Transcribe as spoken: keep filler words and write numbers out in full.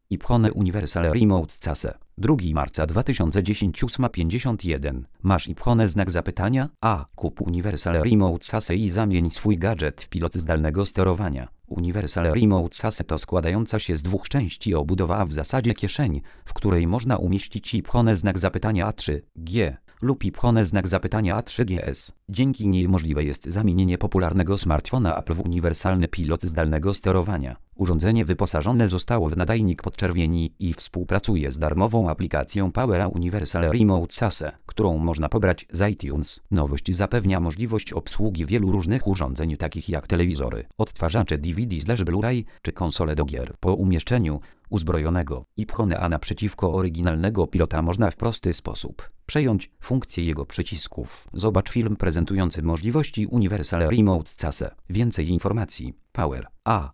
Iphone Universal Remote C A S E. drugiego marca dwa tysiące dziesiątego ósma pięćdziesiąt jeden. Masz iPhone znak zapytania? A. Kup Universal Remote C A S E i zamień swój gadżet w pilot zdalnego sterowania. Universal Remote C A S E to składająca się z dwóch części obudowa, a w zasadzie kieszeń, w której można umieścić iPhone znak zapytania A trzy G lub iPhone znak zapytania A trzy G S. Dzięki niej możliwe jest zamienienie popularnego smartfona Apple w uniwersalny pilot zdalnego sterowania. Urządzenie wyposażone zostało w nadajnik podczerwieni i współpracuje z darmową aplikacją Power Universal Remote C A S E, którą można pobrać z iTunes. Nowość zapewnia możliwość obsługi wielu różnych urządzeń takich jak telewizory, odtwarzacze D V D Blu-ray czy konsole do gier. Po umieszczeniu uzbrojonego iPhone A naprzeciwko oryginalnego pilota można w prosty sposób przejąć funkcję jego przycisków. Zobacz film prezentujący możliwości Universal Remote C A S E. Więcej informacji. Power A